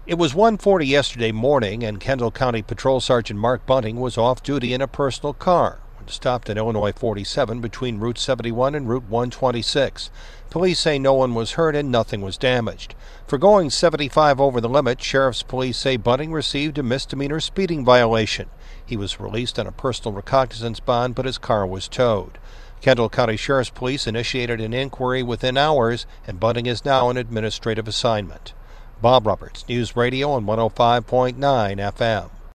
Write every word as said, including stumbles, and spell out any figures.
It was one forty yesterday morning, and Kendall County Patrol Sergeant Mark Bunting was off duty in a personal car when stopped at Illinois forty-seven between Route seventy-one and Route one twenty-six. Police say no one was hurt and nothing was damaged. For going seventy-five over the limit, Sheriff's Police say Bunting received a misdemeanor speeding violation. He was released on a personal recognizance bond, but his car was towed. Kendall County Sheriff's Police initiated an inquiry within hours, and Bunting is now on administrative assignment. Bob Roberts, News Radio on one oh five point nine F M.